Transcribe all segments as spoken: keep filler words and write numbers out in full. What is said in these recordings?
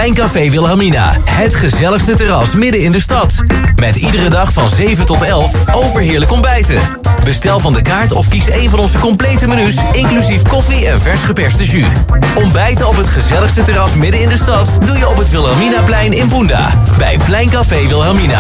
Pleincafé Wilhelmina. Het gezelligste terras midden in de stad. Met iedere dag van zeven tot elf overheerlijk ontbijten. Bestel van de kaart of kies een van onze complete menus, inclusief koffie en vers geperste jus. Ontbijten op het gezelligste terras midden in de stad doe je op het Wilhelminaplein in Boenda. Bij Pleincafé Wilhelmina.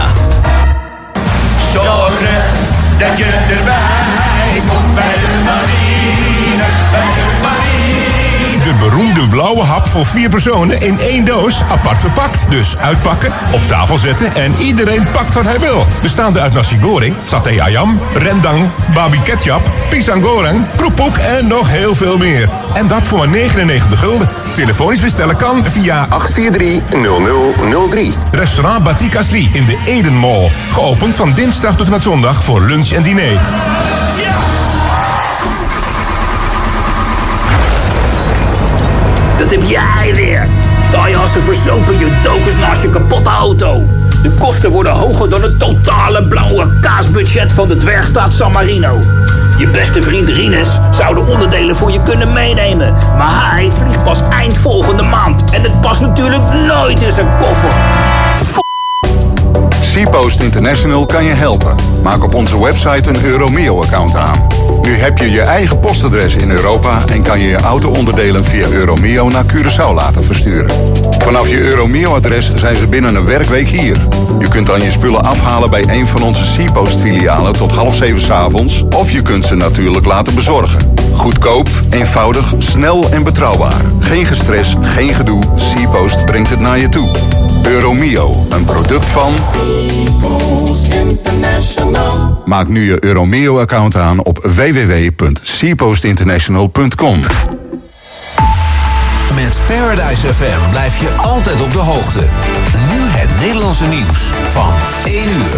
Zorgen dat je erbij komt bij de marine, bij de marine. De beroemde blauwe hap voor vier personen in één doos, apart verpakt. Dus uitpakken, op tafel zetten en iedereen pakt wat hij wil. Bestaande uit nasi goreng, saté ayam, rendang, babi ketchup, pisang goreng, kroephoek en nog heel veel meer. En dat voor maar negenennegentig gulden. Telefonisch bestellen kan via acht vier drie nul nul nul drie. Restaurant Batik Asli in de Eden Mall. Geopend van dinsdag tot en met zondag voor lunch en diner. Dat heb jij weer. Sta je als een verzopen je dokers naast je kapotte auto. De kosten worden hoger dan het totale blauwe kaasbudget van de dwergstaat San Marino. Je beste vriend Rinus zou de onderdelen voor je kunnen meenemen. Maar hij vliegt pas eind volgende maand. En het past natuurlijk nooit in zijn koffer. SeaPost International kan je helpen. Maak op onze website een Euromio-account aan. Nu heb je je eigen postadres in Europa en kan je je auto-onderdelen via Euromio naar Curaçao laten versturen. Vanaf je Euromio-adres zijn ze binnen een werkweek hier. Je kunt dan je spullen afhalen bij een van onze SeaPost-filialen tot half zeven 's avonds, of je kunt ze natuurlijk laten bezorgen. Goedkoop, eenvoudig, snel en betrouwbaar. Geen gestres, geen gedoe. SeaPost brengt het naar je toe. Euromio, een product van SeaPost International. Maak nu je Euromio-account aan op w w w punt seapost international punt com. Met Paradise F M blijf je altijd op de hoogte. Nu het Nederlandse nieuws van één uur.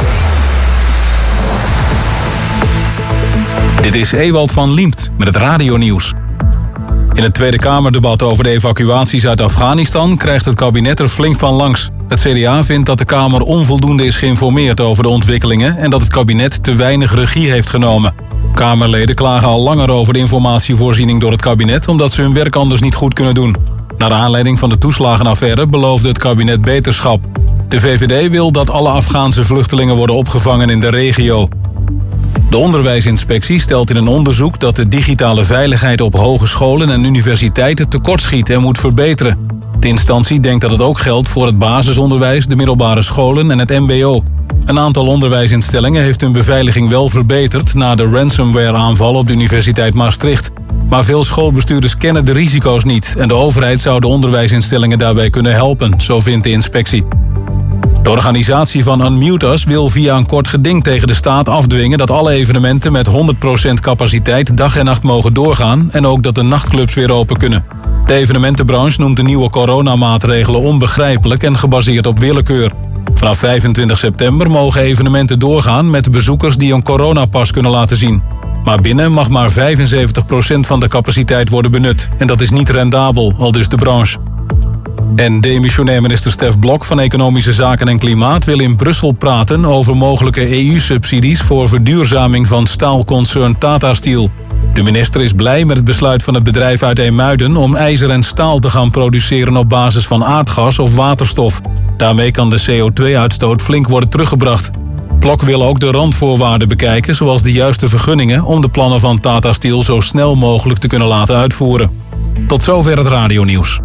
Dit is Ewald van Liemt met het radionieuws. In het Tweede Kamerdebat over de evacuaties uit Afghanistan krijgt het kabinet er flink van langs. Het C D A vindt dat de Kamer onvoldoende is geïnformeerd over de ontwikkelingen en dat het kabinet te weinig regie heeft genomen. Kamerleden klagen al langer over de informatievoorziening door het kabinet omdat ze hun werk anders niet goed kunnen doen. Naar aanleiding van de toeslagenaffaire beloofde het kabinet beterschap. De V V D wil dat alle Afghaanse vluchtelingen worden opgevangen in de regio. De onderwijsinspectie stelt in een onderzoek dat de digitale veiligheid op hogescholen en universiteiten tekortschiet en moet verbeteren. De instantie denkt dat het ook geldt voor het basisonderwijs, de middelbare scholen en het M B O. Een aantal onderwijsinstellingen heeft hun beveiliging wel verbeterd na de ransomware-aanval op de Universiteit Maastricht. Maar veel schoolbestuurders kennen de risico's niet en de overheid zou de onderwijsinstellingen daarbij kunnen helpen, zo vindt de inspectie. De organisatie van Unmute Us wil via een kort geding tegen de staat afdwingen dat alle evenementen met honderd procent capaciteit dag en nacht mogen doorgaan en ook dat de nachtclubs weer open kunnen. De evenementenbranche noemt de nieuwe coronamaatregelen onbegrijpelijk en gebaseerd op willekeur. Vanaf vijfentwintig september mogen evenementen doorgaan met bezoekers die een coronapas kunnen laten zien. Maar binnen mag maar vijfenzeventig procent van de capaciteit worden benut. En dat is niet rendabel, aldus de branche. En demissionair minister Stef Blok van Economische Zaken en Klimaat wil in Brussel praten over mogelijke E U-subsidies voor verduurzaming van staalconcern Tata Steel. De minister is blij met het besluit van het bedrijf uit IJmuiden om ijzer en staal te gaan produceren op basis van aardgas of waterstof. Daarmee kan de C O twee uitstoot flink worden teruggebracht. Blok wil ook de randvoorwaarden bekijken, zoals de juiste vergunningen, om de plannen van Tata Steel zo snel mogelijk te kunnen laten uitvoeren. Tot zover het radionieuws.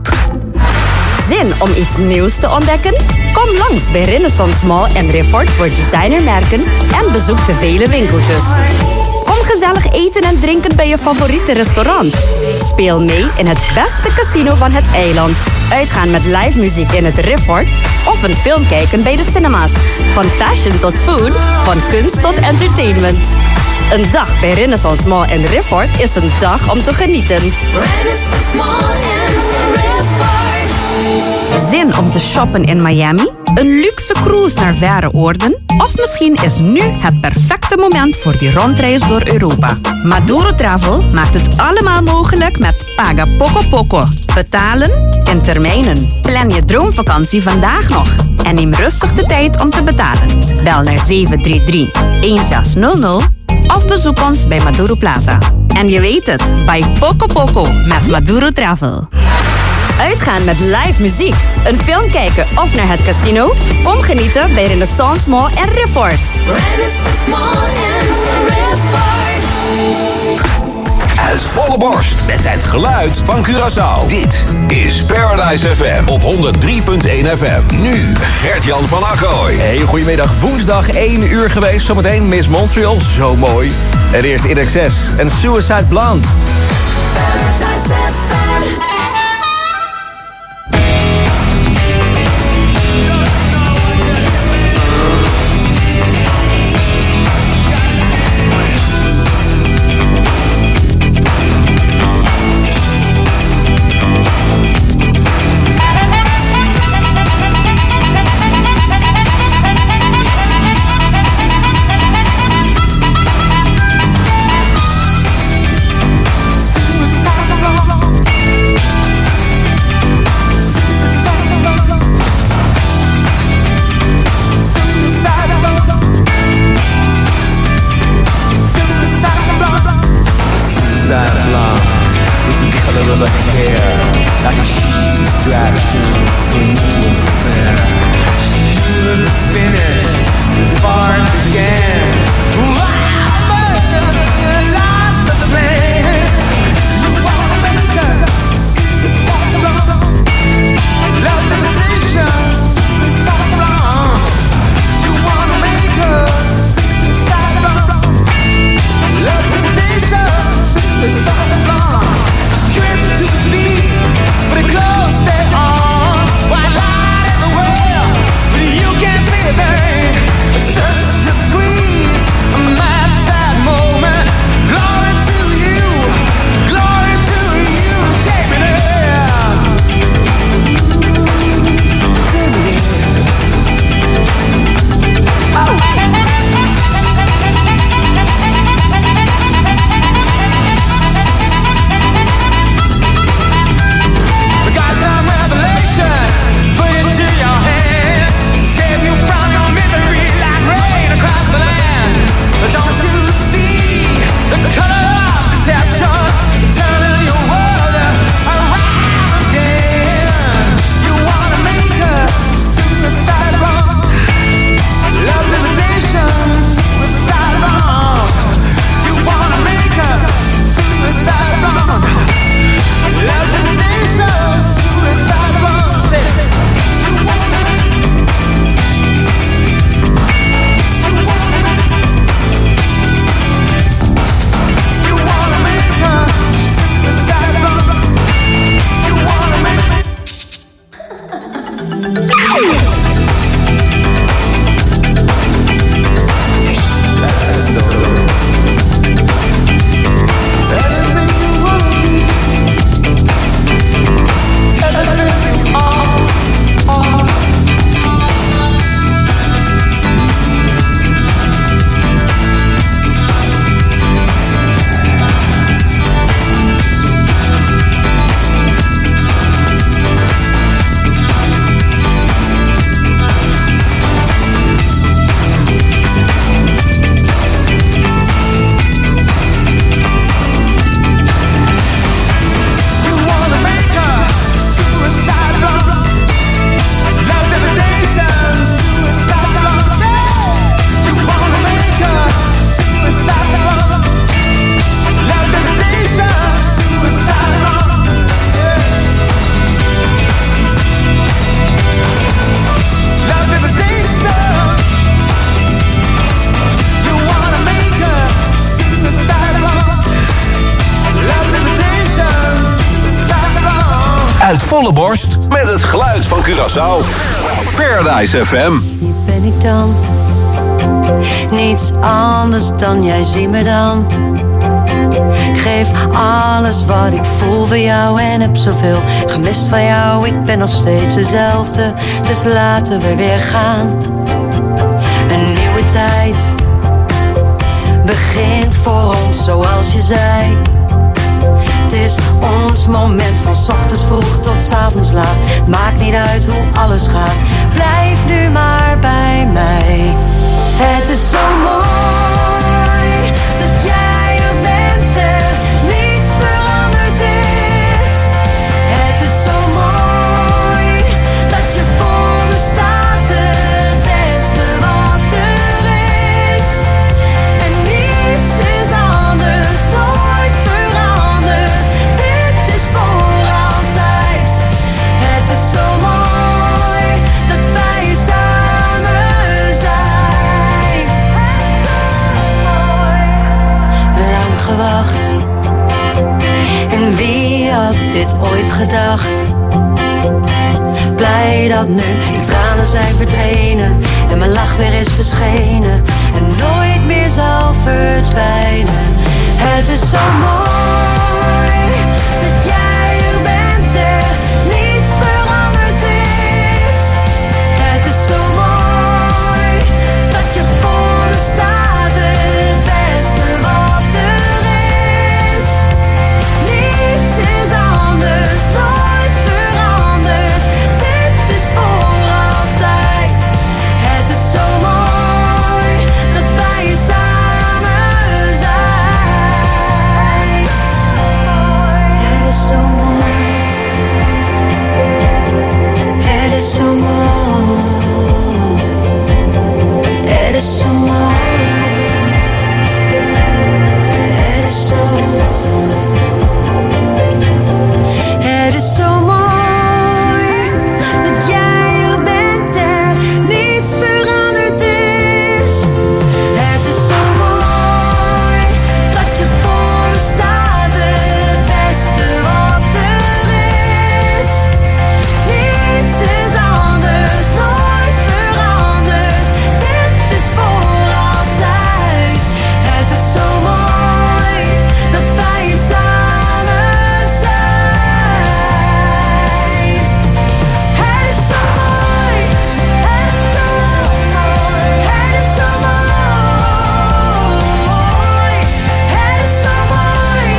Zin om iets nieuws te ontdekken? Kom langs bij Renaissance Mall en Report voor designermerken en bezoek de vele winkeltjes. Kom gezellig eten en drinken bij je favoriete restaurant. Speel mee in het beste casino van het eiland. Uitgaan met live muziek in het Report of een film kijken bij de cinema's. Van fashion tot food, van kunst tot entertainment. Een dag bij Renaissance Mall en Report is een dag om te genieten. Renaissance Mall en Report. Zin om te shoppen in Miami? Een luxe cruise naar verre oorden? Of misschien is nu het perfecte moment voor die rondreis door Europa. Maduro Travel maakt het allemaal mogelijk met Paga Poco Poco. Betalen in termijnen. Plan je droomvakantie vandaag nog. En neem rustig de tijd om te betalen. Bel naar zeven drie drie een zes nul nul of bezoek ons bij Maduro Plaza. En je weet het, bij Poco Poco met Maduro Travel. Uitgaan met live muziek, een film kijken of naar het casino? Kom genieten bij Renaissance Mall en Rifford. Renaissance Mall and Rifford. Uit volle borst met het geluid van Curaçao. Dit is Paradise F M op honderd drie punt één F M. Nu Gert-Jan van Akkoy. Hey, goedemiddag. Woensdag één uur geweest. Zometeen Miss Montreal. Zo mooi. En eerst In Excess en Suicide Blonde. Paradise F M. Uit volle borst met het geluid van Curaçao. Paradise F M. Wie ben ik dan? Niets anders dan jij, zie me dan. Ik geef alles wat ik voel voor jou en heb zoveel gemist van jou. Ik ben nog steeds dezelfde, dus laten we weer gaan. Een nieuwe tijd begint voor ons zoals je zei. Het is ons moment van 's ochtends vroeg tot 's avonds laat. Maakt niet uit hoe alles gaat. Blijf nu maar bij mij. Het is zo mooi dat jij er bent en niets veranderd is. Het is zo mooi. ik dit ooit gedacht? Blij dat nu de tranen zijn verdwenen en mijn lach weer is verschenen en nooit meer zal verdwijnen. Het is zo mooi dat jij er bent en niets veranderd is. Het is zo mooi dat je voor me staat, het beste wat er is. Niets is anders, nooit veranderd. Dit is voor altijd. Het is zo mooi dat wij samen zijn. Het is zo mooi. Het is zo mooi. Het is zo mooi. Het is zo mooi. Het is zo mooi dat jij er bent en niets veranderd is. Het is zo mooi dat je voor me staat, het beste wat er is. Niets is anders, nooit veranderd. Dit is voor altijd. Het is zo mooi dat wij samen zijn. Het is zo mooi, het is zo mooi, het is zo mooi, het is zo mooi,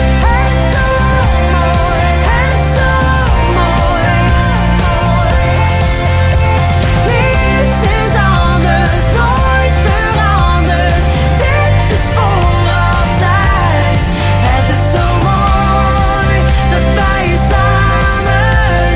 het is zo mooi, niets is anders, nooit veranderd, dit is voor altijd. Het is zo mooi dat wij samen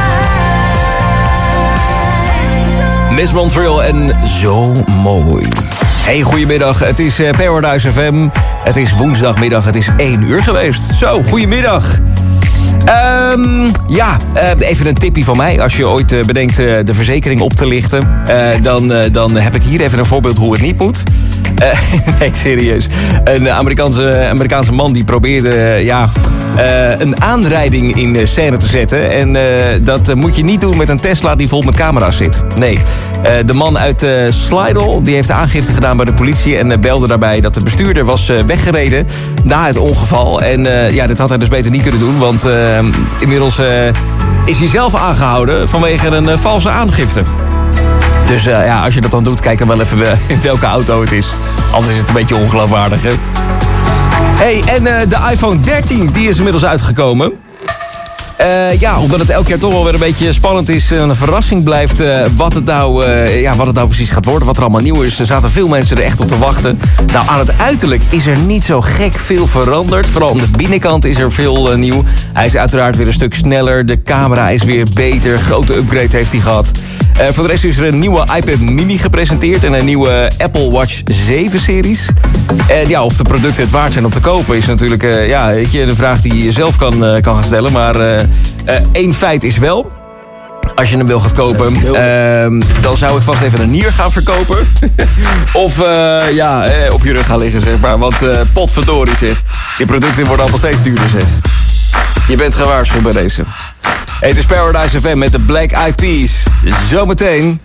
zijn. Miss Montreal en Zo Mooi. Hey, goedemiddag. Het is eh, Paradise F M. Het is woensdagmiddag. Het is één uur geweest. Zo, goedemiddag. Ehm ja, eh, even een tipje van mij. Als je ooit eh, bedenkt eh, de verzekering op te lichten... eh, dan, eh, dan heb ik hier even een voorbeeld hoe het niet moet. Eh, nee, serieus. Een Amerikaanse, Amerikaanse man die probeerde eh, ja, eh, een aanrijding in de scène te zetten. En eh, dat eh, moet je niet doen met een Tesla die vol met camera's zit. Nee. Eh, de man uit uh, Slidell die heeft aangifte gedaan bij de politie... en uh, belde daarbij dat de bestuurder was uh, weggereden na het ongeval. En uh, ja, dit had hij dus beter niet kunnen doen... want uh, inmiddels uh, is hij zelf aangehouden vanwege een uh, valse aangifte. Dus uh, ja, als je dat dan doet, kijk dan wel even uh, in welke auto het is. Anders is het een beetje ongeloofwaardig, hè? Hey, en uh, de iPhone dertien, die is inmiddels uitgekomen... Uh, ja, omdat het elk jaar toch wel weer een beetje spannend is en een verrassing blijft uh, wat, het nou, uh, ja, wat het nou precies gaat worden, wat er allemaal nieuw is. Er zaten veel mensen er echt op te wachten. Nou, aan het uiterlijk is er niet zo gek veel veranderd. Vooral aan de binnenkant is er veel uh, nieuw. Hij is uiteraard weer een stuk sneller. De camera is weer beter. Grote upgrade heeft hij gehad. Uh, voor de rest is er een nieuwe iPad mini gepresenteerd en een nieuwe Apple Watch zeven series. En ja, of de producten het waard zijn om te kopen is natuurlijk uh, ja, weet je, een vraag die je zelf kan, uh, kan gaan stellen. Maar uh, uh, één feit is wel, als je hem wil gaan kopen, uh, dan zou ik vast even een nier gaan verkopen. of uh, ja, eh, op je rug gaan liggen, zeg maar. Want uh, potverdorie zeg, die producten worden allemaal steeds duurder, zeg. Je bent gewaarschuwd bij deze. Hey, het is Paradise F M met de Black Eyed Peas. Zometeen.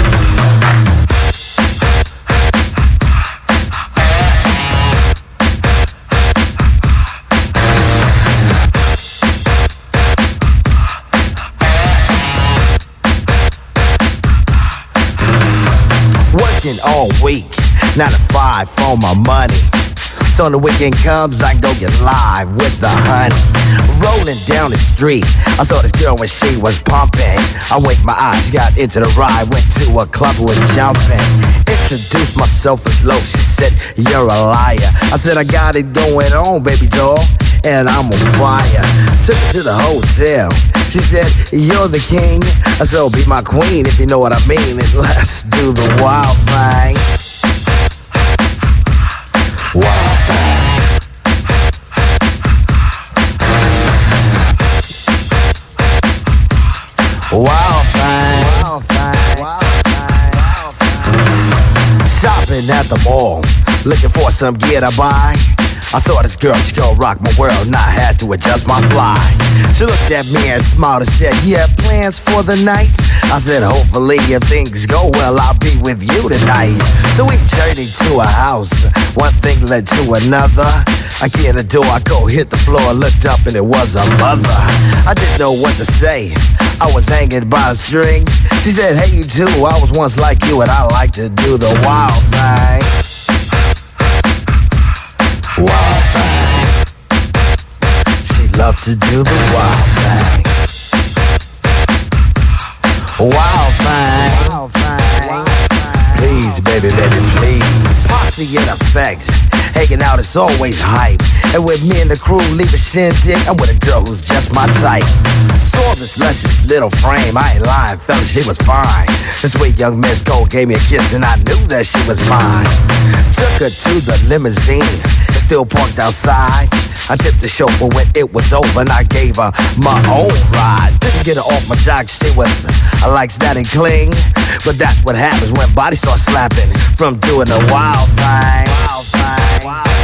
Working all week, nine to five for my money. So when the weekend comes, I go get live with the honey. Rolling down the street, I saw this girl when she was pumping. I winked my eyes, got into the ride, went to a club with jumping. Introduced myself as low, she said, you're a liar. I said, I got it going on, baby doll, and I'm on fire. Took her to the hotel, she said, you're the king. I said, oh, be my queen if you know what I mean, and let's do the wild thing. Wild thing. Wild thing. Wild thing. Wild thing. Shopping at the mall, looking for some gear to buy. I saw this girl, she gon' rock my world, and I had to adjust my fly. She looked at me and smiled and said, you have plans for the night? I said, hopefully if things go well, I'll be with you tonight. So we journeyed to a house, one thing led to another. I get in the door, I go hit the floor, looked up and it was a mother. I didn't know what to say, I was hanging by a string. She said, hey you too, I was once like you and I like to do the wild thing. Wild thing. She loved to do the wild thing. Wild thing. Wild thing. Please, baby, let it please. Posse in effect. Hanging out is always hype. And with me and the crew leave a shindig, I'm with a girl who's just my type. Saw this luscious little frame, I ain't lying, fella, she was fine. This sweet young Miss Gold gave me a kiss and I knew that she was mine. Took her to the limousine, it's still parked outside. I tipped the chauffeur when it was over and I gave her my own ride. Didn't get her off my jock, she was, I like that and cling. But that's what happens when bodies start slapping from doing the wild thing. Wild thing.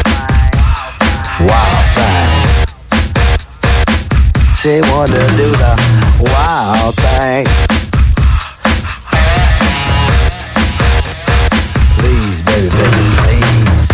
Wild thing. She wanna do the wild thing. Please, baby, baby, please.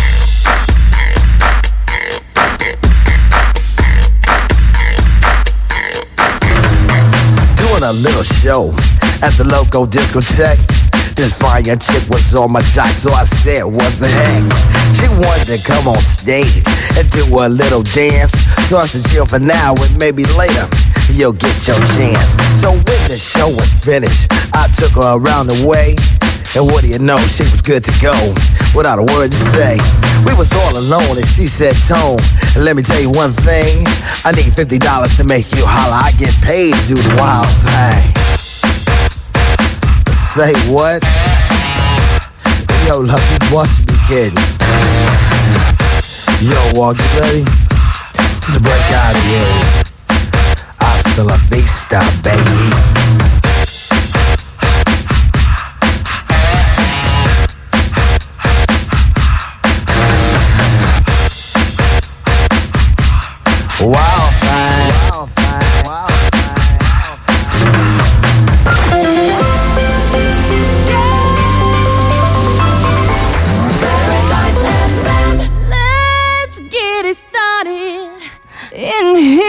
Doing a little show at the local discotheque. This fire chick was on my jock, so I said, what the heck? She wanted to come on stage and do a little dance. So I said, chill for now and maybe later you'll get your chance. So when the show was finished, I took her around the way. And what do you know, she was good to go, without a word to say. We was all alone and she said, Tone, let me tell you one thing. I need fifty dollars to make you holler. I get paid to do the wild thing. Say what? Yo, love, you must be kidding. Yo, walk, you ready? Just break out of here. Hasta la vista, baby. Wild thing. Wild thing. Wild Let's get it started in here.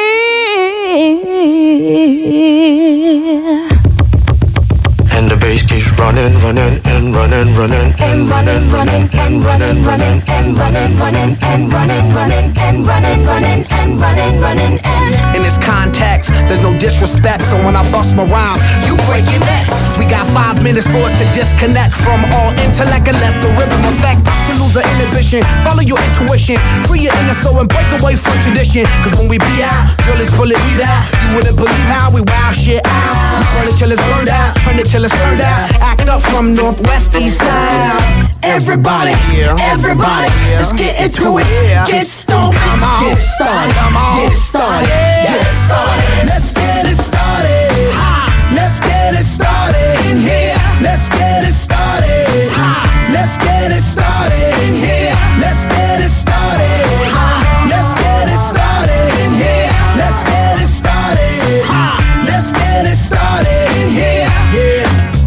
And the bass keeps running, running, and running, running, and running, running, and running, running, and running, running, and running, running, and running, running, and running, running, and in this context, there's no disrespect, so when I bust my rhyme, you break your neck. We got five minutes for us to disconnect from all intellect and let the rhythm affect. To lose the inhibition, follow your intuition, free your inner soul and break away from tradition. Cause when we be out, girl, it's bullet we out. You wouldn't believe how we wow shit out. We burn it till it's burned out, turn it till it's turned out. Act up from Northwest East Side. Everybody, everybody, let's get into it. Get stoned, get it started, get it started, get it started. Let's get it started. Let's get it started in here. Let's get it started. Let's get it started in here. Let's get it started. Let's get it started in here. Let's get it started. Let's get it started in here. Yeah.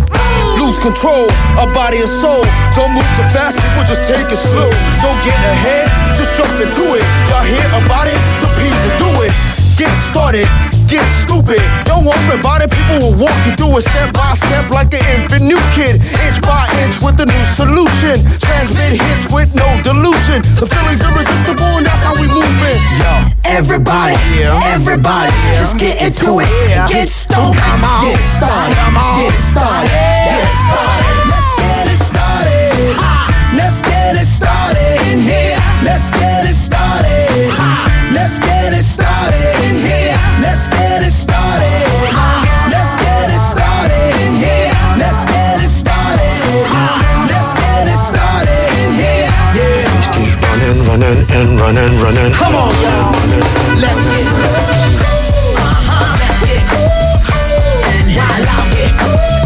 Lose control of body and soul. Don't move too fast, people just take it slow. Don't get ahead, just jump into it. Y'all hear about it? The P's will do it. Get started, get stupid. Don't worry about it, people will walk you through it step by step like an infant new kid. Inch by inch with a new solution. Transmit hits with no delusion. The feeling's irresistible and that's how we move it. Yo, everybody, everybody, let's get into it. Get stoned, get it started, get it started, get it started. Let's get it started. Let's get it started in here. Let's get it started. Let's get it started in here. Let's get it started. Let's get it started in here. Let's get it started. Let's get it started in here. Yeah. Just keep running, running, and running, running. Come on, y'all. Let's get cool. Uh-huh. Let's get cool. And while I get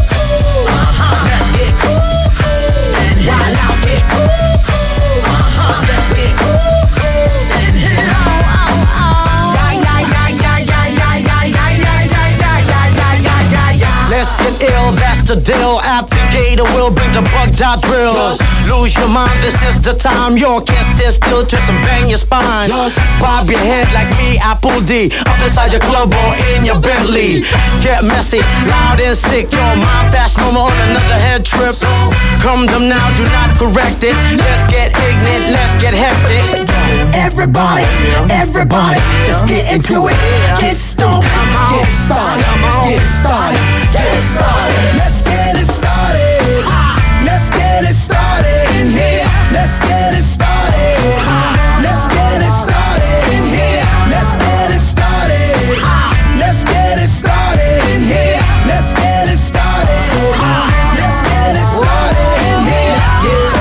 cool. Uh-huh. Let's get cool. And while I get cool. Uh-huh. Let's get cool. the deal? At the gate, we'll bring the bug dot drill. Just lose your mind, this is the time. You can't stand still, twist and bang your spine. Just bob your head like me, Apple D. Up inside your club or in your Bentley. Get messy, loud and sick. Your mind fast, no more on another head trip. So come them now, do not correct it. Let's get ignorant, let's get hectic. Everybody, everybody, let's get into it. Get stoned, get started, get started, get started. Let's get it started. Let's get it started in here. Let's get it started. Let's get it started in here. Let's get it started. Let's get it started in here. Let's get it started. Let's get it started in here. Yeah.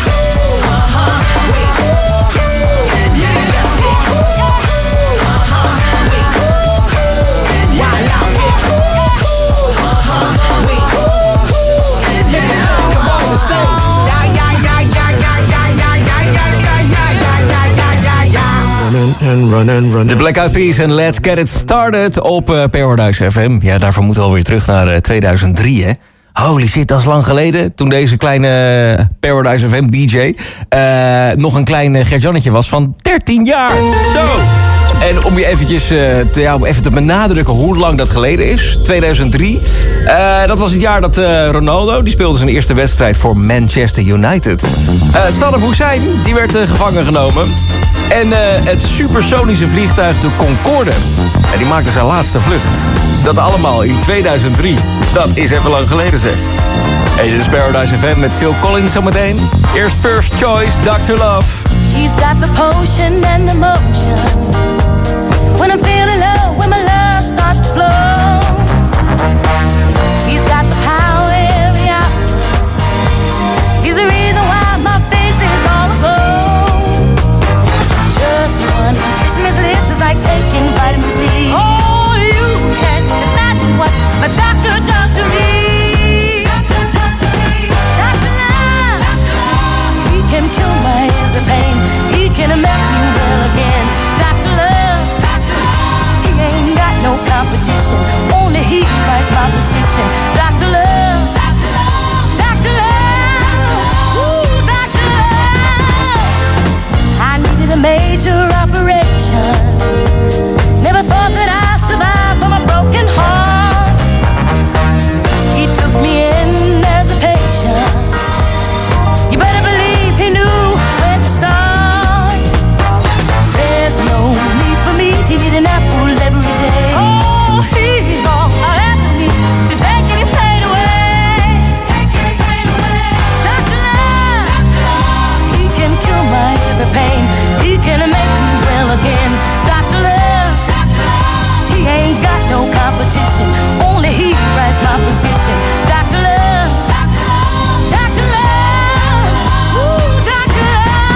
De Black Eyed Peas en Let's Get It Started op uh, Paradise F M. Ja, daarvoor moeten we alweer terug naar uh, tweeduizend drie, hè. Holy shit, dat is lang geleden. Toen deze kleine uh, Paradise F M D J uh, nog een klein uh, Gert-Jannetje was van dertien jaar. Zo! En om je eventjes uh, te, ja, om even te benadrukken hoe lang dat geleden is. tweeduizend drie. Uh, dat was het jaar dat uh, Ronaldo, die speelde zijn eerste wedstrijd voor Manchester United. Uh, Saddam Hussein, die werd uh, gevangen genomen. En uh, het supersonische vliegtuig de Concorde, en die maakte zijn laatste vlucht. Dat allemaal in tweeduizend drie. Dat is even lang geleden, zeg. Hey, dit is Paradise F M met Phil Collins zometeen. Eerst First Choice, doctor Love. He's got the potion and the motion. When I'm feeling low, when my love starts to flow. He's got the power every hour. He's the reason why my face is all aglow. Just one kiss from his lips is like taking vitamin C. Oh, you can't imagine what my doctor does to me. Doctor does to me. Doctor Love. He can cure my every pain. He can make me well again. Doctor Love. He ain't got no competition. Only he writes my prescription. Doctor Love. Doctor Love. Ooh, Doctor Love. I needed a major operation. Never thought that I'd survive from a broken heart. He took me in as a patient. You better believe he knew where to start. There's no need for me to eat an apple every day. Oh, he's all I ever need to take any pain away. Take any pain away. Doctor Love. He can cure my every pain. He can make me well again. Doctor Love. He ain't got no competition. Only he writes my prescription. Doctor Love. Doctor Love. Ooh, Doctor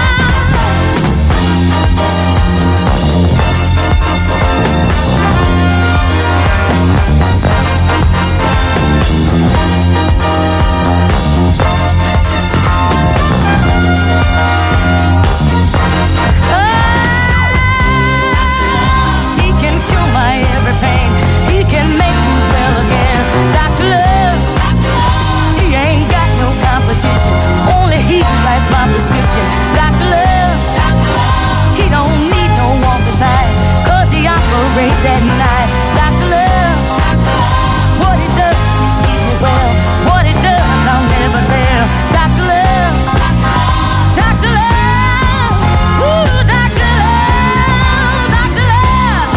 He can cure my every pain. He can make me well again. Doctor Love. He ain't got no competition. Only he writes my prescription. Doctor Love. He don't need no one beside, 'cause he operates at night. Doctor Love. What he does is keep me well. What he does I'll never tell. Doctor Love. Doctor Love. Ooh, Doctor Love. Doctor Love.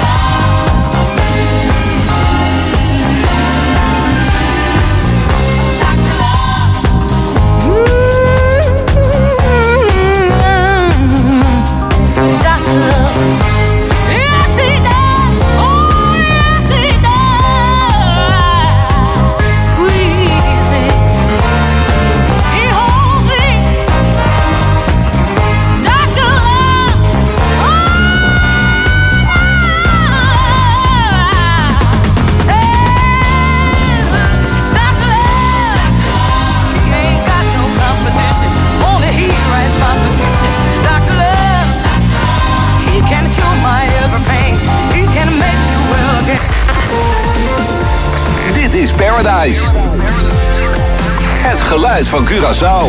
Doctor Love. Yes, he does. Oh, yes, he does. Squeeze me. He holds me. Doctor Love. Oh, Doctor Love. He ain't got no competition. Only he writes my prescription. Doctor Love. He can cure my every pain. He can make you well again. Dit is Paradise. Het geluid van Curaçao.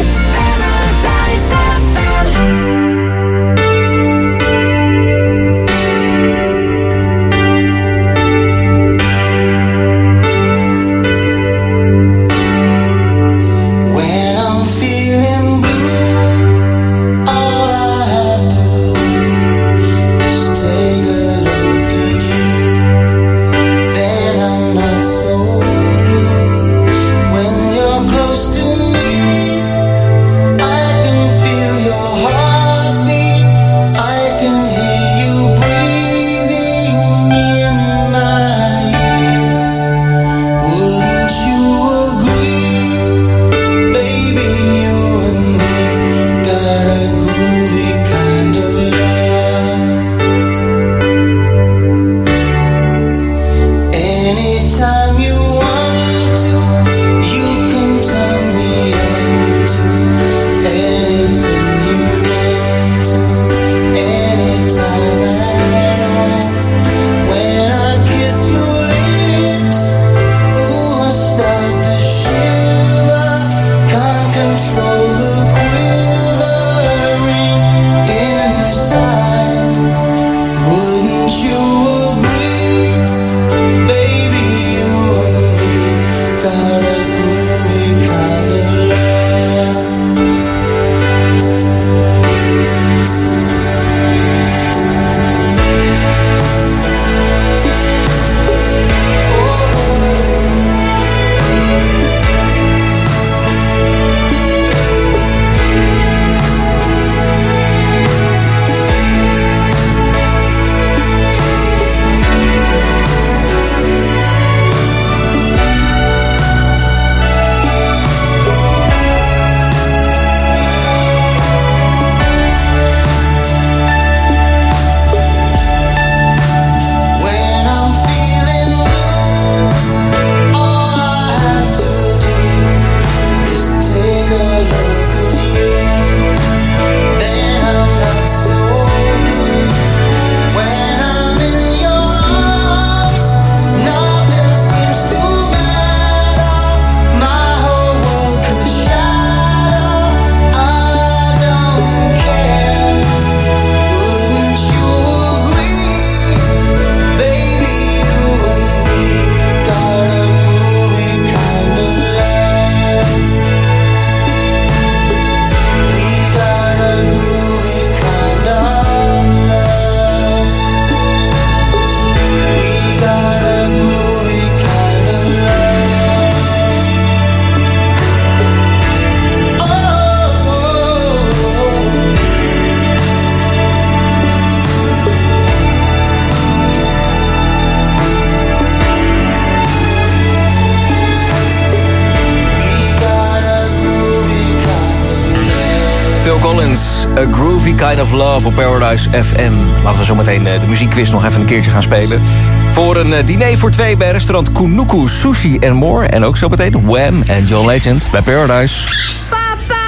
A Groovy Kind of Love op Paradise F M. Laten we zo meteen de muziekquiz nog even een keertje gaan spelen. Voor een diner voor twee bij restaurant Kunuku Sushi and More. En ook zo meteen Wham en John Legend bij Paradise. Papa!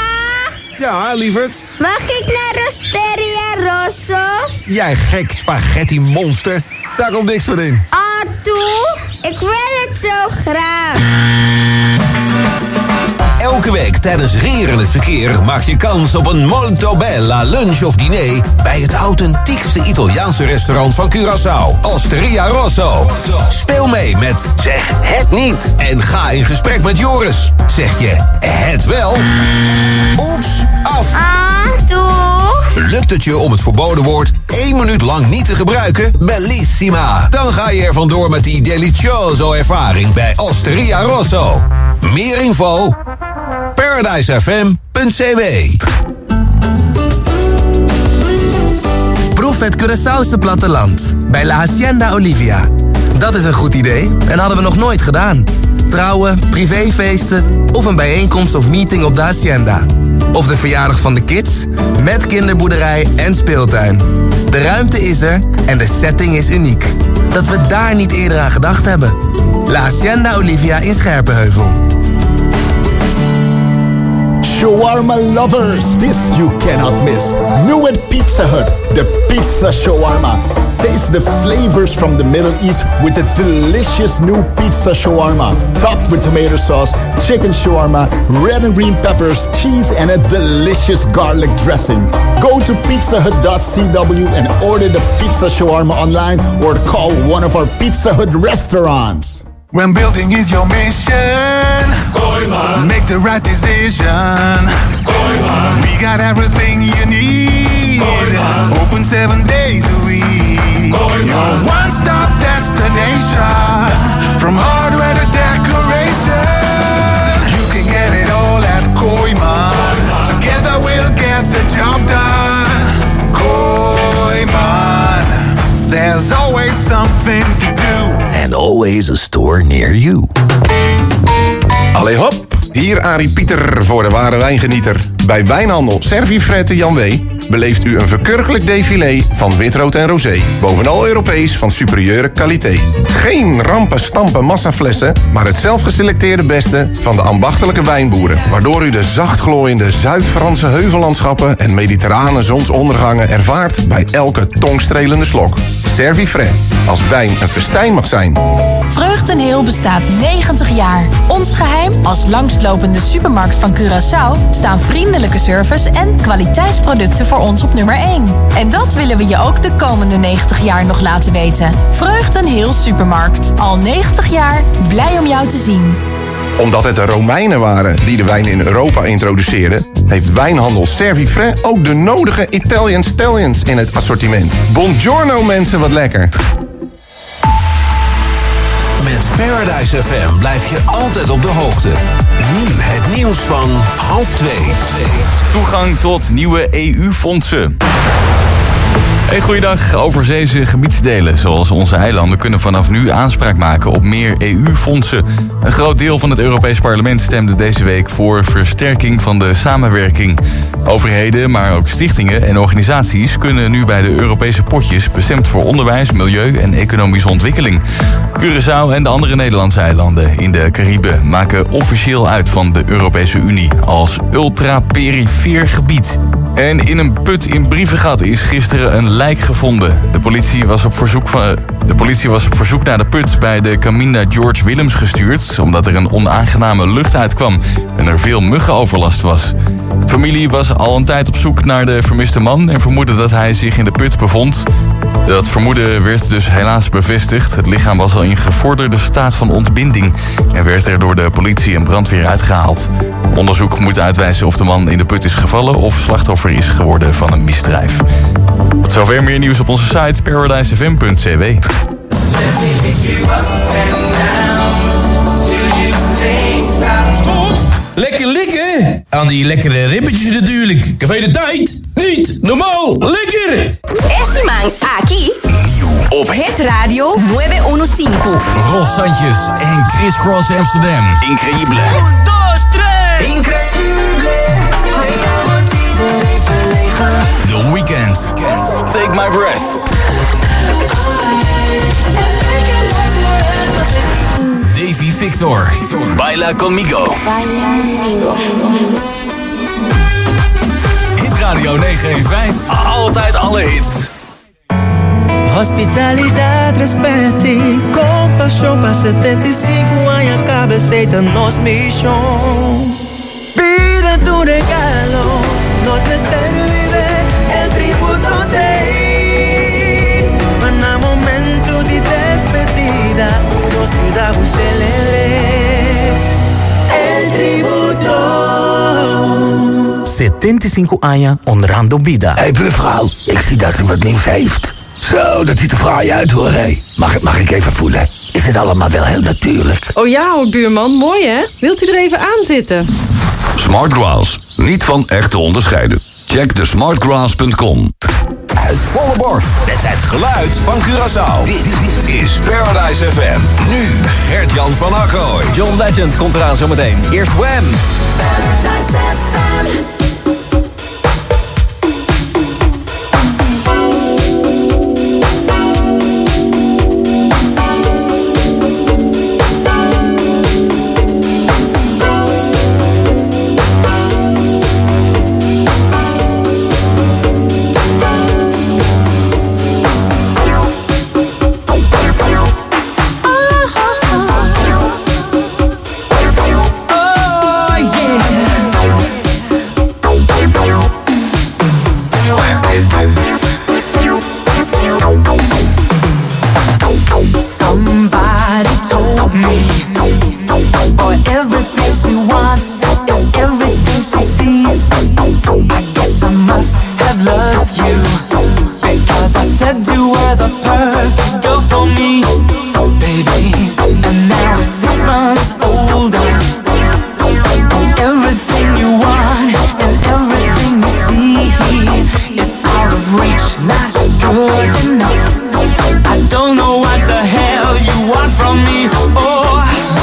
Ja, lieverd? Mag ik naar Rosteria Rosso? Jij gek spaghetti monster. Daar komt niks van in. Ah, toe? Ik wil het zo graag. Elke week tijdens Reer in het Verkeer maak je kans op een molto bella lunch of diner bij het authentiekste Italiaanse restaurant van Curaçao, Osteria Rosso. Speel mee met Zeg het niet en ga in gesprek met Joris. Zeg je het wel? Oeps, af. Ah, toe. Lukt het je om het verboden woord één minuut lang niet te gebruiken? Bellissima. Dan ga je er vandoor met die delicioso ervaring bij Osteria Rosso. Meer info? paradise f m punt c w. Proef het Curaçaose platteland bij La Hacienda Olivia. Dat is een goed idee en hadden we nog nooit gedaan. Trouwen, privéfeesten of een bijeenkomst of meeting op de Hacienda. Of de verjaardag van de kids met kinderboerderij en speeltuin. De ruimte is er en de setting is uniek. Dat we daar niet eerder aan gedacht hebben. La Hacienda Olivia in Scherpenheuvel. Shawarma lovers, this you cannot miss. New at Pizza Hut, the Pizza Shawarma. Taste the flavors from the Middle East with the delicious new pizza shawarma. Topped with tomato sauce, chicken shawarma, red and green peppers, cheese, and a delicious garlic dressing. Go to pizza hut dot c w and order the pizza shawarma online or call one of our Pizza Hut restaurants. When building is your mission, Koiman. Make the right decision. Koiman. We got everything you need. Koiman. Open seven days a week. Koiman. Your one-stop destination. From hardware to decoration. You can get it all at Koiman. Together we'll get the job done. Koiman. There's always something to do. And always a store near you. Allee hop, hier Arie Pieter voor de ware wijngenieter. Bij Wijnhandel Servifrette Jan W. beleeft u een verkurkelijk défilé van witrood en rosé. Bovenal Europees van superieure kwaliteit. Geen rampen, stampen, massaflessen, maar het zelf geselecteerde beste van de ambachtelijke wijnboeren. Waardoor u de zachtglooiende Zuid-Franse heuvellandschappen en mediterrane zonsondergangen ervaart bij elke tongstrelende slok. Servifret, als wijn een festijn mag zijn. Vreugdenheel bestaat negentig jaar. Ons geheim? Als langslopende supermarkt van Curaçao staan vriendelijke service en kwaliteitsproducten voor ons op nummer één. En dat willen we je ook de komende negentig jaar nog laten weten. Vreugdenheel Supermarkt. Al negentig jaar, blij om jou te zien. Omdat het de Romeinen waren die de wijn in Europa introduceerden, heeft wijnhandel Servifret ook de nodige Italian Stallions in het assortiment. Buongiorno mensen, wat lekker. Met Paradise F M blijf je altijd op de hoogte. Nu het nieuws van half twee. Toegang tot nieuwe E U-fondsen. Hey, goeiedag. Overzeese gebiedsdelen, zoals onze eilanden, kunnen vanaf nu aanspraak maken op meer E U-fondsen. Een groot deel van het Europees Parlement stemde deze week voor versterking van de samenwerking. Overheden, maar ook stichtingen en organisaties kunnen nu bij de Europese potjes bestemd voor onderwijs, milieu en economische ontwikkeling. Curaçao en de andere Nederlandse eilanden in de Cariben maken officieel uit van de Europese Unie als ultra-perifeer gebied. En in een put in Brievengat is gisteren een lijk gevonden. De politie was op verzoek, van, de politie was op verzoek naar de put bij de Caminda George Willems gestuurd, omdat er een onaangename lucht uitkwam en er veel muggenoverlast was. De familie was al een tijd op zoek naar de vermiste man en vermoedde dat hij zich in de put bevond. Dat vermoeden werd dus helaas bevestigd. Het lichaam was al in gevorderde staat van ontbinding en werd er door de politie en brandweer uitgehaald. Onderzoek moet uitwijzen of de man in de put is gevallen of slachtoffer is geworden van een misdrijf. Tot zover, meer nieuws op onze site paradise f m punt c w. Lekker likken! Aan die lekkere ribbetjes natuurlijk. Café de tijd. Niet normaal. Lekker! Estimang aquí. Op het radio negen vijftien. Rolf Sanchez en Chris Cross Amsterdam. Increíble. Un, dos, tres. Increíble. The Weeknd. Take My Breath. Davy Victor. Baila Conmigo. Hit Radio negen één vijf. Altijd alle hits. Hospitalidade, respeite, compaixão para setenta e cinco anos a cabeceita nos michão. Pida tu regalo, nos mistério vive el tributo te. Para momento de despedida, nos ciudad uselele, el tributo. setenta e cinco anos onderaan Dobida. Hé hey, buurvrouw, ik zie dat u wat nieuws heeft. Zo, dat ziet er fraai uit hoor, hé. Mag, mag ik even voelen? Is het allemaal wel heel natuurlijk? Oh ja hoor, buurman. Mooi hè? Wilt u er even aan zitten? Smartgrass. Niet van echt te onderscheiden. Check de smartgrass punt com. Uit volle borst met het geluid van Curaçao. Dit is Paradise F M. Nu Gert-Jan van Akkoy. John Legend komt eraan zometeen. Eerst Wham! Paradise F M. run from me. Oh,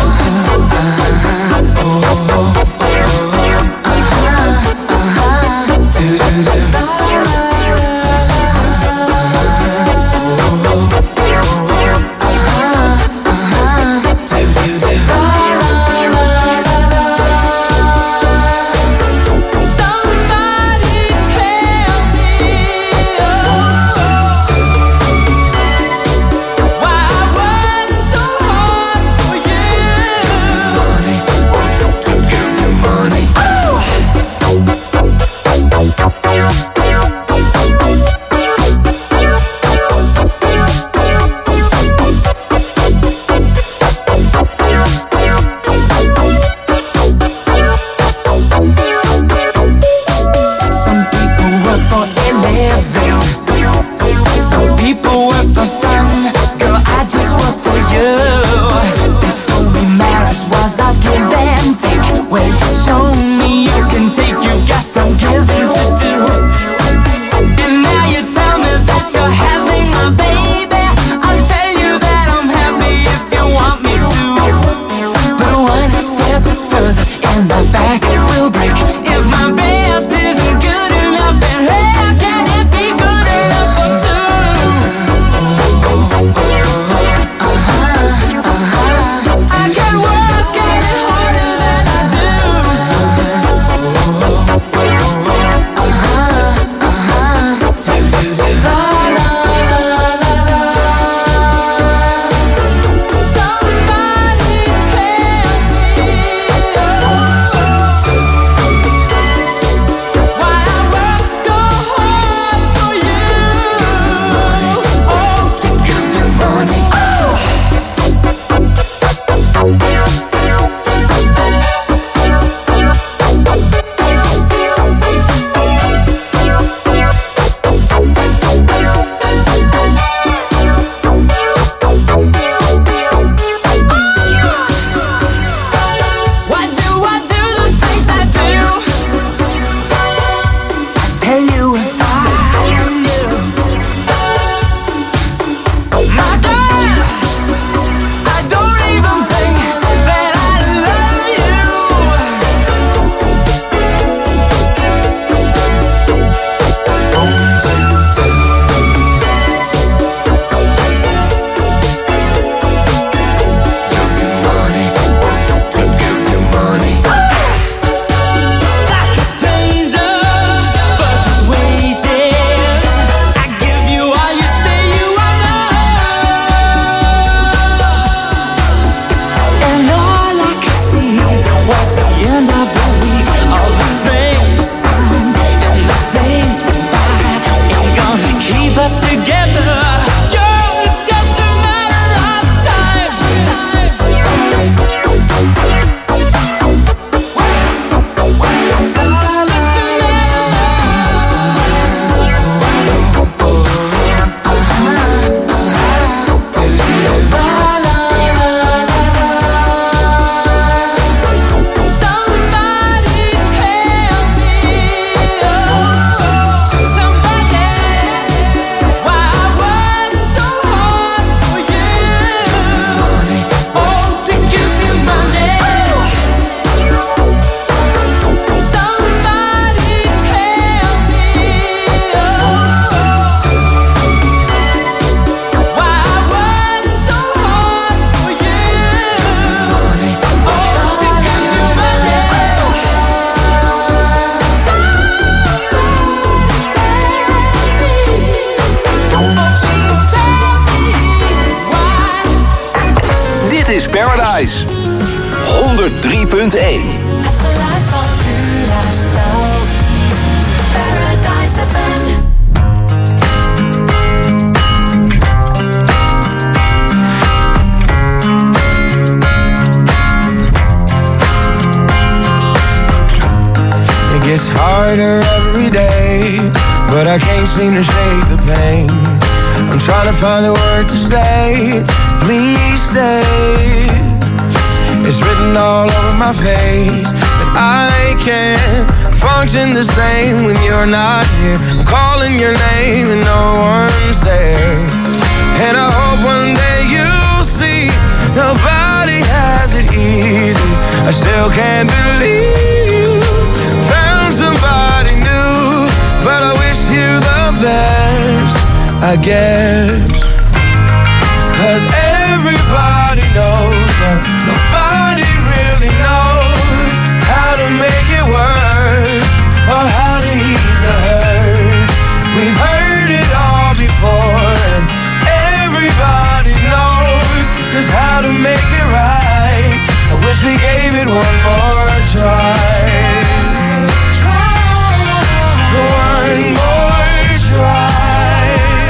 Paradise. honderd drie punt één. Het geluid van Curaçao. Paradise F M. It gets harder every day, but I can't seem to shake the pain. I'm trying to find the word to say, please stay. It's written all over my face that I can't function the same when you're not here. I'm calling your name and no one's there. And I hope one day you'll see guess. Cause everybody knows, but nobody really knows how to make it work or how to ease the hurt. We've heard it all before, and everybody knows just how to make it right. I wish we gave it one more try. One more try.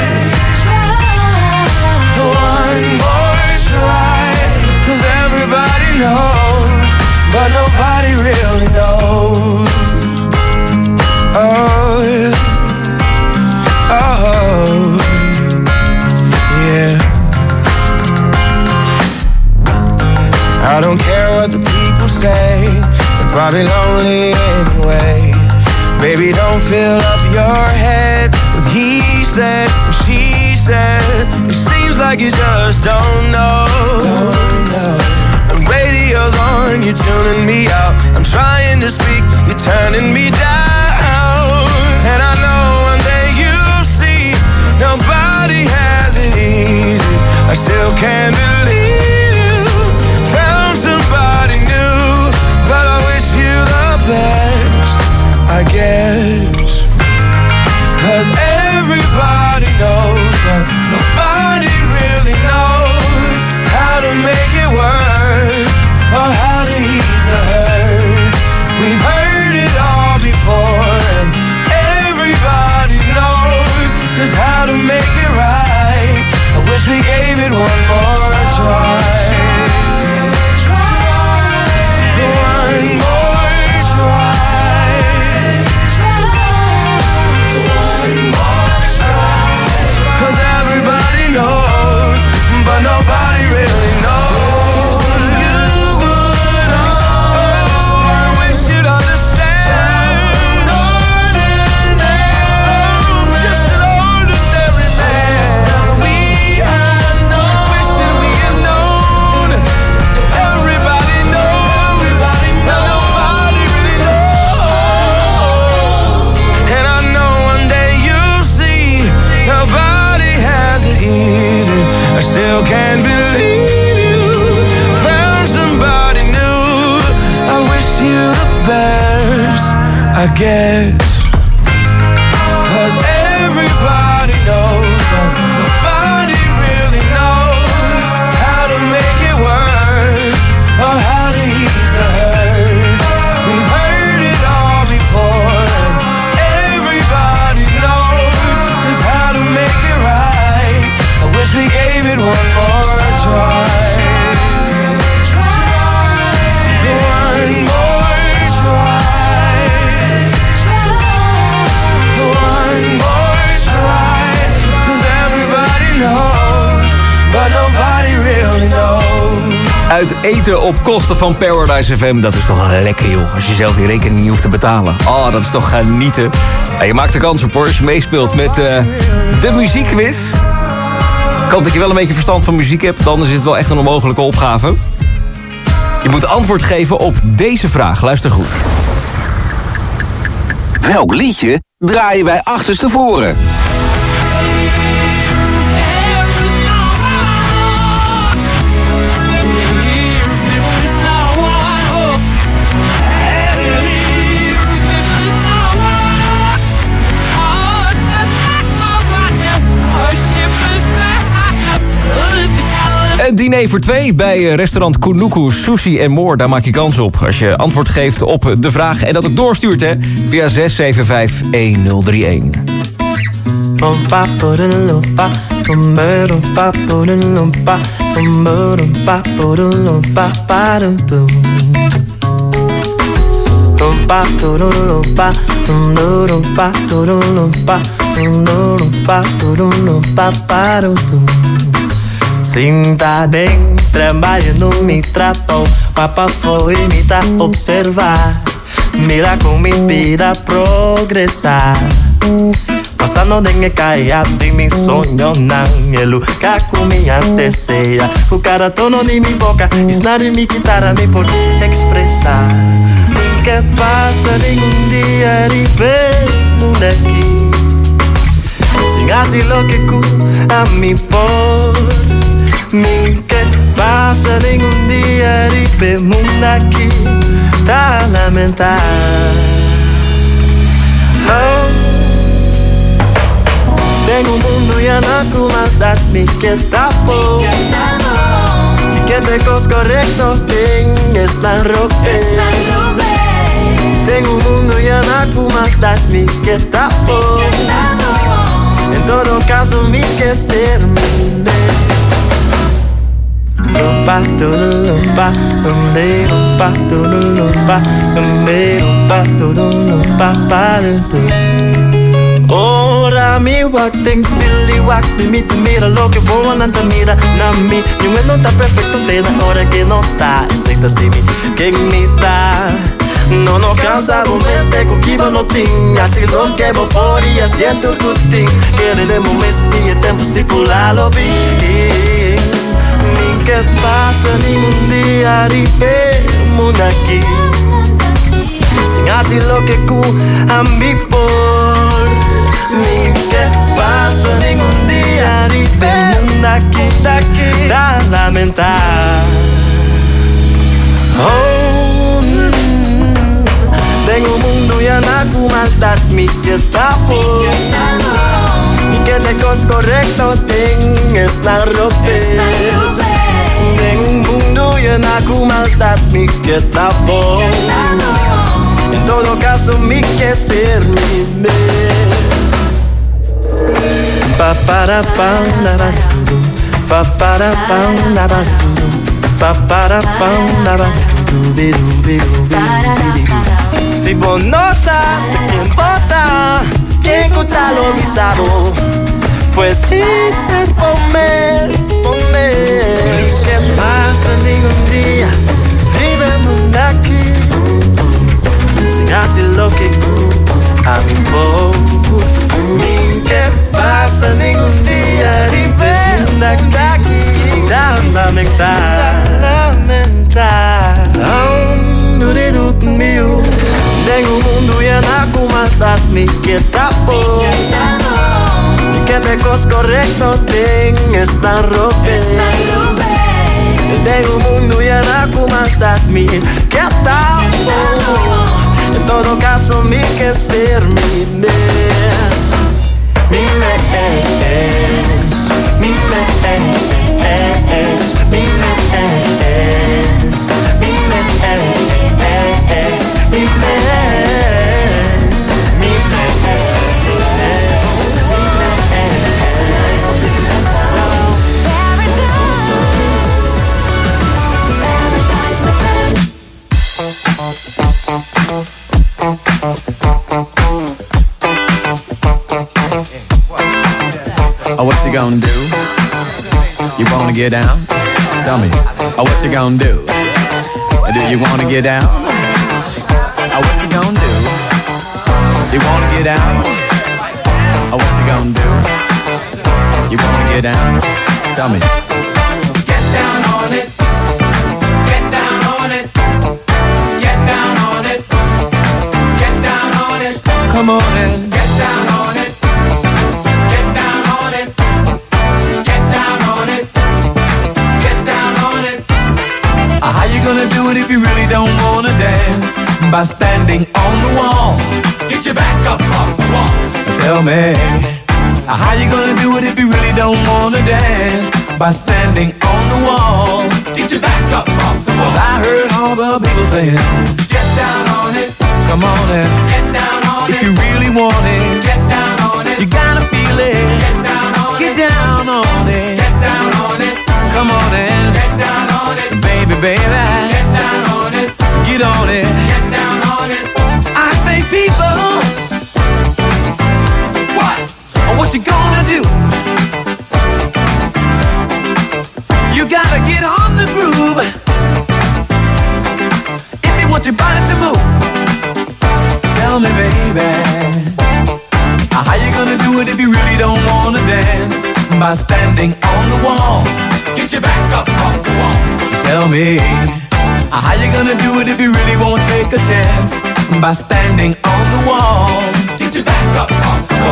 One more try. Cause everybody knows, but nobody really knows. Oh, oh, yeah. I don't care what the people say, they're probably lonely anyway. Baby, don't fill up your head with he said, she said. It seems like you just don't know. Don't know. The radio's on, you're tuning me out. I'm trying to speak, you're turning me down. And I know one day you'll see nobody has it easy. I still can't believe you found somebody new, but I wish you the best, I guess. Cause everybody knows, but nobody really knows how to make it work or how to ease the hurt. We've heard it all before, and everybody knows just how to make it right. I wish we gave it one more try. One more try. One more try. Cause everybody knows, but nobody really knows. You would know. I wish you'd understand. Just an ordinary man. We had known. Wish that we had known. Everybody knows, but nobody really knows. And I know one day you'll see nobody has it easy. I still can't believe you found somebody new. I wish you the best, I guess. Cause everybody knows, but nobody really knows how to make it work or how to ease the hurt. We've heard it all before, and everybody knows just how to make it right. I wish we gave it one more try. One more try. One more try. Cause everybody knows, but nobody really knows. Uit eten op kosten van Paradise F M, dat is toch wel lekker, joh. Als je zelf die rekening niet hoeft te betalen. Oh, dat is toch genieten. Ja, je maakt de kans op, hoor, als je meespeelt met uh, de muziekquiz. Ik hoop dat je wel een beetje verstand van muziek hebt, anders is het wel echt een onmogelijke opgave. Je moet antwoord geven op deze vraag. Luister goed. Welk liedje draaien wij achterstevoren? Een diner voor twee bij restaurant Kunuku, Sushi en More. Daar maak je kans op als je antwoord geeft op de vraag. En dat ook doorstuurt, hè, via zes zeven vijf een nul drie een. Sinta bem, trabalhando me tratou. Papá foi me tá observar. Mira como me vida progressar. Passando de caiado em meu sonho não. É lugar com minha terceira. O cara tono de minha boca. Esnar de minha guitarra me pode expressar. O que passa em um dia de pé daqui. sin así lo que cu a mí por mí. Que pasa ningún día ripe mundo aquí ta lamentar. Oh. Tengo un mundo y anaku maldad mi que tapo. Y que te cos correcto tengas la ropa. Tengo un mundo y anaku maldad mi que tapo. En todo caso mi que ser mi lumpa lumpa lumpa lumpa lumpa ora mi wak ting spilly wak mi mita mira lo que voy a mira na mi mi no está perfecto te na hora que no está aceita si mi que mita no no cansa mente con que no tinha así lo que vou por e siento cutin queremos mes e tempo estipulado bem ni que pasa ningún día ripe mundo aquí sin así lo que cu a mi por ni que pasa ningún día ripe mundo aquí daqui da lamentar. Oh, mm, tengo un mundo y anaku maldad mi que tapo y que te cos correcto tengas la ropa. Tengo un mundo y anaku maldad mi que tapo. En todo caso mi que ser mi mes. Pa para pa la ba pa para pa la ba pa para pa la ba si vos no sabes quién vota, quién contra lo visado, pues sí ser comer, comer. ¿Qué pasa ningún día? Vivemos aquí, sin hacer lo que a mi favor. ¿Qué pasa ningún día? Vivemos aquí, da lamentar, lamentar. No de do meu. Tengo un mundo y anaku maldad mi que tapo. Y que te cos correcto tengas la ropa. Tengo un mundo y anaku maldad mi que tapo. En todo caso mi que ser mi mes. Mi mes. Mi mes. Mi mes. Mi mes. Mi mes. Mi Oh, what you gonna do? You wanna get down? Tell me. Oh, what you gonna do? Do you wanna get down? Oh, what you gonna do? You wanna get down? Oh, what you gonna do? You wanna get down? Tell me. Get down on it. Get down on it. Get down on it. Get down on it. Come on in. Get down on it. Get down on it. Get down on it. Get down on it. Uh, how you gonna do it if you really don't wanna dance? By standing on the wall. Get your back up off the wall. Tell me, uh, how you gonna do it if you really don't wanna dance? By standing on the wall. Get your back up off the wall. 'Cause I heard all the people saying, get down on it. Come on in. Get down on if it. you really want it, get down on it. You gotta feel it. Get down on get it. down on it. Get down on it. Come on in. Get down on it. Baby, baby. Get down on it. Get on it. Get down on it. I say people. What? What you gonna do? You gotta get on the groove. If you want your body to move. Tell me, baby. How you gonna do it if you really don't wanna dance? By standing on the wall. Get your back up off the wall. Tell me, how you gonna do it if you really won't take a chance? By standing on the wall. Get your back up off the wall. 'Cause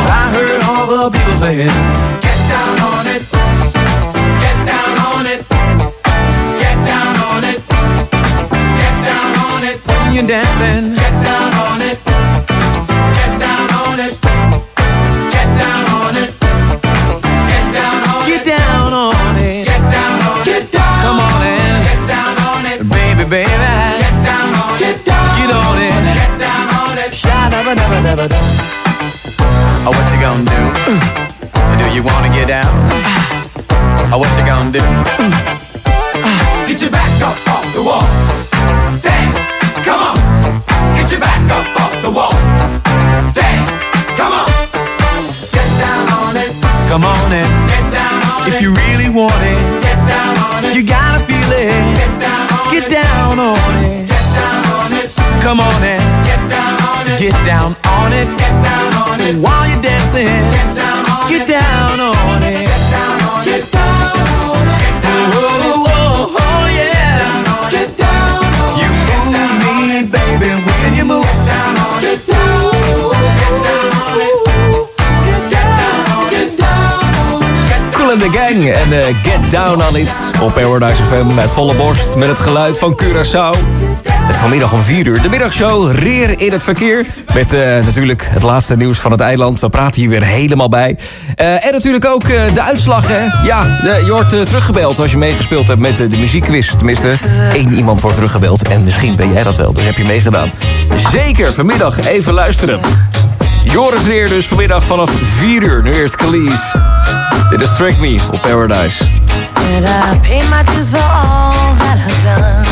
'Cause I heard all the people saying, get down on it, get down on it, get down on it, get down on it. When you're dancing, get down on it, get down on it, get down on it, get down on it, get down on it, get down on it, get down. Come on in, get down on it, baby, baby, get down on it, get down, get on it, get down on it. Sha never, never, never done. Oh, what you gonna do? Uh, do you wanna get down? Oh, what you gonna do? Uh, get your back up off the wall. Dance, come on. Get your back up off the wall. Dance, come on. Get down on it. Come on in. Get down on it. If you really want it, get down on it. You gotta feel it. Get down on get it. Down on it. Get down on it. Come on in. Get down on it. Get down on it. Get down on it. While you're dancing, get down on get it. Down on it. Get down on it. Get down on it. Oh, oh, oh, yeah. Get down on it. You move me, baby, when you move. Get down on it. Get down on it. Get down on it. Get down on it. Kool and the Gang en uh, Get Down on It op Paradise F M met volle borst met het geluid van Curaçao. Het vanmiddag om vier uur. De middagshow Reer in het verkeer. Met uh, natuurlijk het laatste nieuws van het eiland. We praten hier weer helemaal bij. Uh, en natuurlijk ook uh, de uitslag. Hè? Ja, de, je wordt uh, teruggebeld als je meegespeeld hebt met uh, de muziekquiz. Tenminste, één iemand wordt teruggebeld. En misschien ben jij dat wel, dus heb je meegedaan. Zeker, vanmiddag even luisteren. Joris Reer dus vanmiddag vanaf vier uur. Nu eerst Khalees. Dit is Track Me op Paradise. Said I paid my dues for all that I've done.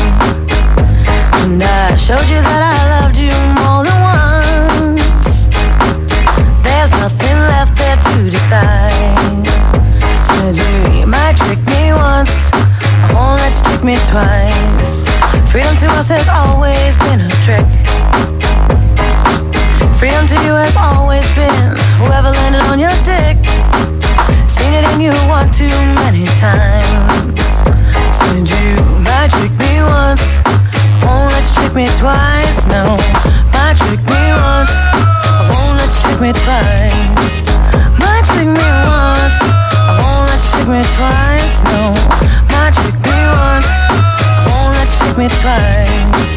And I showed you that I loved you more than once. There's nothing left there to decide. Said you might trick me once, I won't let you trick me twice. Freedom to us has always been a trick. Freedom to you has always been whoever landed on your dick. Seen it in you one too many times. Said you might trick me once, won't let you trick me twice, no. Might trick me once, I won't let you trick me twice. Might trick me once, I won't let you trick me twice, no. Might trick me once, I won't let you trick me twice.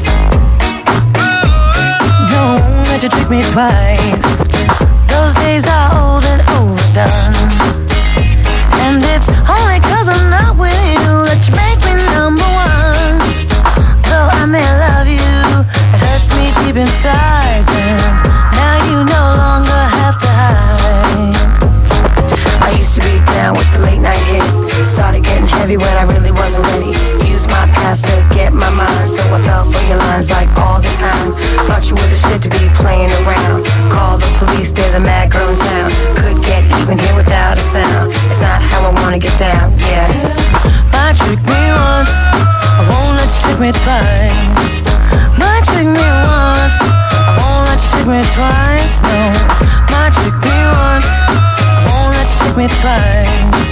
No, won't let you trick me twice. Those days are old and overdone. And it's only 'cause I'm not with you that you make me number one. Though I may love you, it hurts me deep inside. And now you no longer have to hide. I used to be down with the late night hit. Started getting heavy when I really wasn't ready. Used my past to get my mind, so I fell for your lines like all the time. Thought you were the shit to be playing around. Call the police, there's a mad girl in town. Could get even here without a sound. It's not how I wanna get down, yeah. Might trick me once, I won't let you trick me twice. Might trick me once, I won't let you trick me twice, no. Might trick me once, I won't let you trick me twice.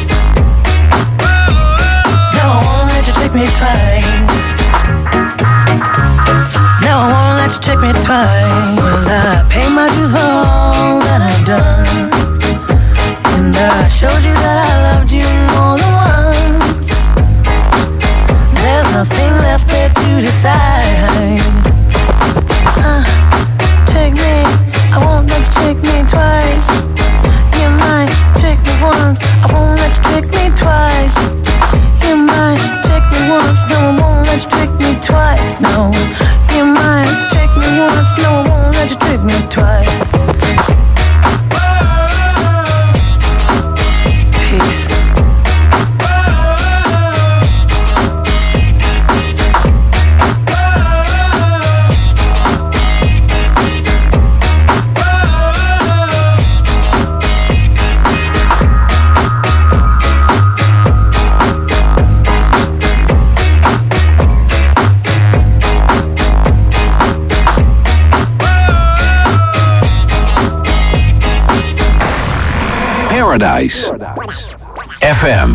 No, I won't let you trick me twice. No, I won't let you trick me twice. Well, I pay my dues for all that I've done. And I showed you that I loved you more than once. There's nothing left there to decide. Uh, trick me, I won't let you trick me twice. You might trick me once, I won't let you trick me twice. You might trick me once, no, I won't let you trick me twice, no. You might trick me once, no, I won't let you trick me twice. Peace. Paradise F M.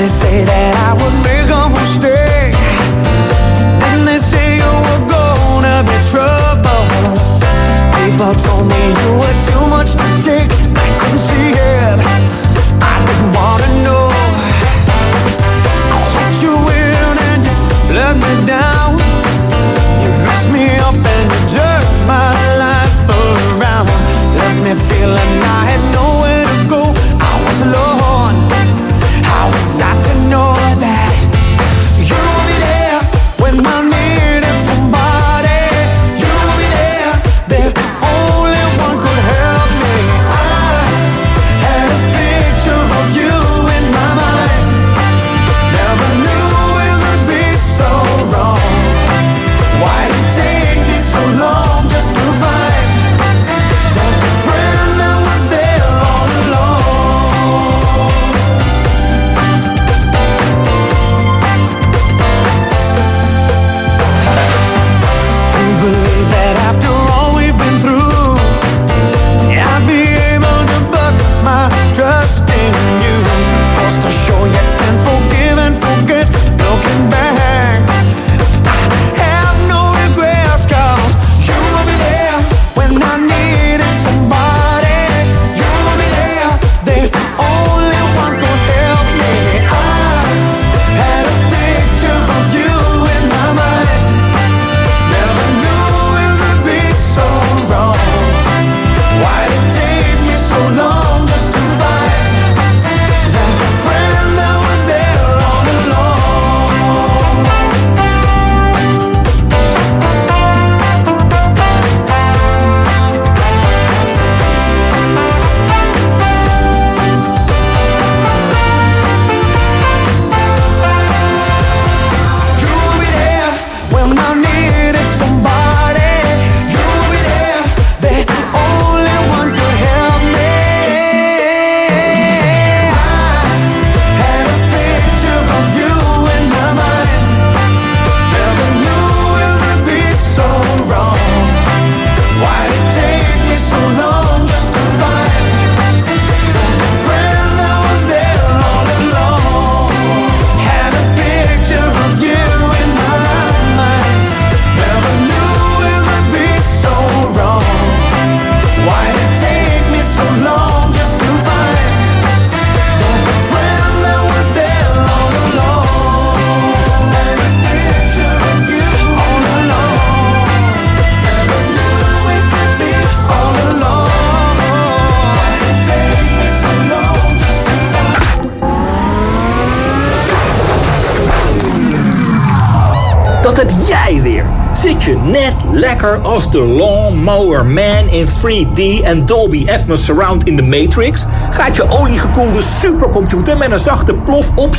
they say that I would make a mistake. Didn't they say you were gonna be trouble? People told me you were too much to take. I couldn't see it, I didn't wanna know. I let you in and you let me down. You messed me up and you turned my life around. Left me feeling I had nowhere to go. I was alone. How was I to know that you'll be there when I needed somebody? You'll be there, the only one could help me. I had a picture of you in my mind. Never knew it would be so wrong. Why did it take me so long just to find that the friend that was there all along? Do you believe that after all we've been through, I'd be able to put my trust in you? Goes to show you can forgive and forget. Looking back, I have no regrets, 'cause you will be there when I needed somebody. You will be there, the only one could help me. I had a picture of you in my mind. Never knew it would be so wrong. Why did it take me so long just to find that friend that was there all along? You'll be there when I needed somebody. You'll be there, the only one could help me. I had a picture of you in my mind. Never knew it would be so wrong. Why did it take me so long just to find that the friend that was there all along? Had a picture of you in my mind. Never knew it would be so wrong. Why did it take me so long just to find that the friend that was there all along? Had a picture of you all along. Never knew it could be all along. Why did it take me so long just to Dat heb jij weer. Zit je net lekker als de Lawnmower Man in three D en Dolby Atmos Surround in de Matrix? Gaat je oliegekoelde supercomputer met een zachte plof op